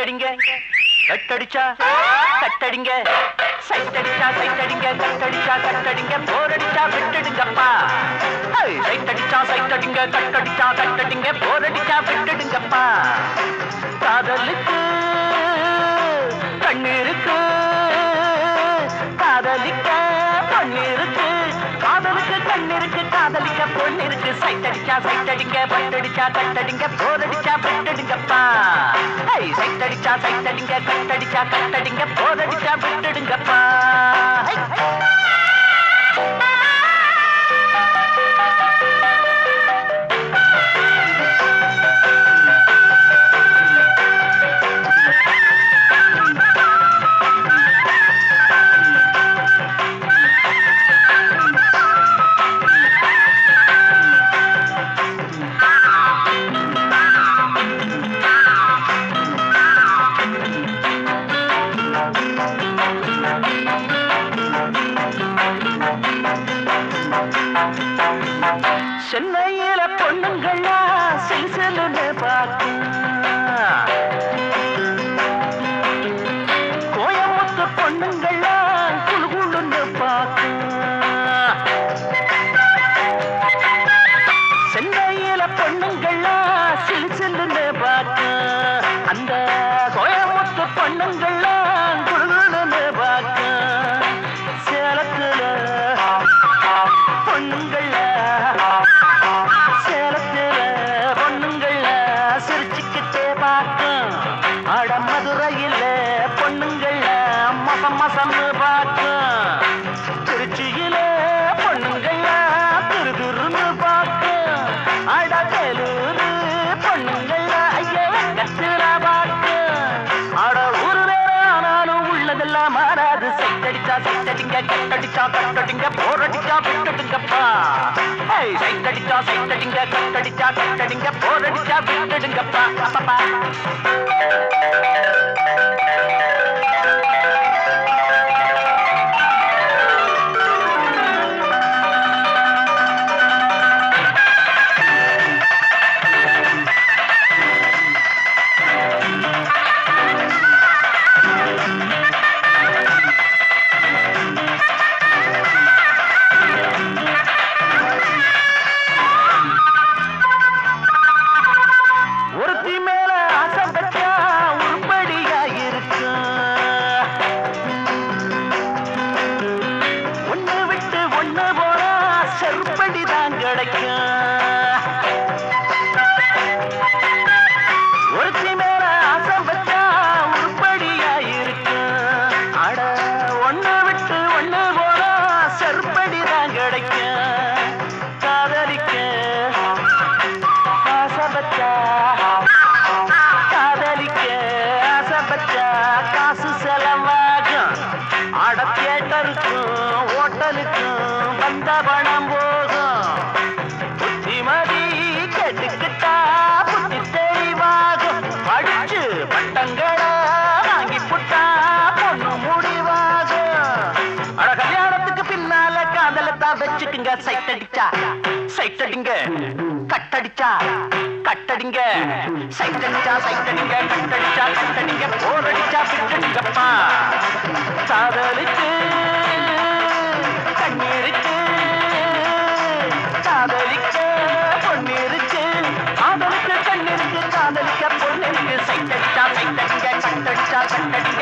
கட்டடிங்க கட்டடிச்சா கட்டடிங்க சைட்டடிச்சா சைட்டடிங்க கட்டடிச்சா கட்டடிங்க போரடிச்சா விட்டுடுங்கப்பா சைட்டடிச்சா சைட்டடிங்க கட்டடிச்சா கட்டடிங்க போரடிச்சா விட்டுடுங்கப்பா காதலுக்கு கண்ணீருக்கு காதலிக்க பொண்ணிருக்கு காதலுக்கு கண்ணிருக்கு காதலிக்க பொண்ணிருக்கு சைட்டடிச்சா சைட்டடிங்க பட்டடிச்சா கட்டடிங்க போரடிச்சா விட்டுடுங்கப்பா சைட்டடிச்சா சைட்டடிங்க கட்டடிச்சா கட்டடிங்க போரடிச்சா விட்டுடுங்கப்பா சென்னையில பொண்ணுங்களா சில்சிலுன்னு பார்க்கும் கோயம்புத்து பொண்ணுங்களா குழுகுழுன்னு பார்க்கும் சென்னையில பொண்ணுங்களா சில்சிலுன்னு பார்க்கும் அந்த கோயம்புத்து பொண்ணுங்களா குழுகுழுன்னு பார்க்கும் சேலத்துல பொண்ணுங்கள சேலத்துல பொண்ணுங்கள சிரிச்சுக்கிட்டே பார்க்கும் அட மதுரையில பொண்ணுங்கள மசம் மசம்னு பார்க்கும் திருச்சியில பொண்ணுங்கள துருதுருன்னு பார்க்கும் அட வேலூரு பொண்ணுங்கள ஐயோ கத்துற பார்க்கும் அட ஒரு நேரம் ஆனாலும் உள்ளதெல்லாம் மாறாது சைட்டடிச்சா சைட்டடிங்க கட்டடிச்சா கட்டடிங்க போரடிச்சா விட்டுடுங்கப்பா சைட்டடிச்சா சைட்டடிங்க கட்டடிச்சா கட்டடிங்க போரடிச்சா விட்டுடுங்கப்பா அப்பப்பா செருப்படிதான் கிடைக்கும் ஒருத்தி மேல ஆசை வச்சா உருப்படியா இருக்கும் அட ஒண்ணு விட்டு ஒண்ணு போனா செருப்படிதான் கிடைக்கும் காதலிக்க ஆசை வச்சா காதலிக்க ஆசை வச்சா காசு செலவாகும் அட தியேட்டருக்கும் ஹோட்டலுக்கும் வந்த பணம் போகும் புத்திமதி கேட்டுக்கிட்டா புத்தி தெளிவாகும் படிச்சு பட்டங்களை வாங்கி புட்டா பொண்ணு முடிவாகும் அட கல்யாணத்துக்கு பின்னால காதலத்தான் வச்சுக்குங்க சைட்டடிச்சா சைட்டடிங்க கட்டடிச்சா கட்டடிங்க சைட்டடிச்சா சைட்டடிங்க கட்டடிச்சா கட்டடிங்க போரடிச்சா விட்டுடுங்கப்பா காதலுக்கு கண்ணீருக்கு காதலிக்க பொண்ணிருக்கு காதலுக்கு கண்ணிருக்கு காதலிக்க பொண்ணிருக்கு சைட்டடிச்சா சைட்டடிங்க கட்டடிச்சா கட்டடிங்க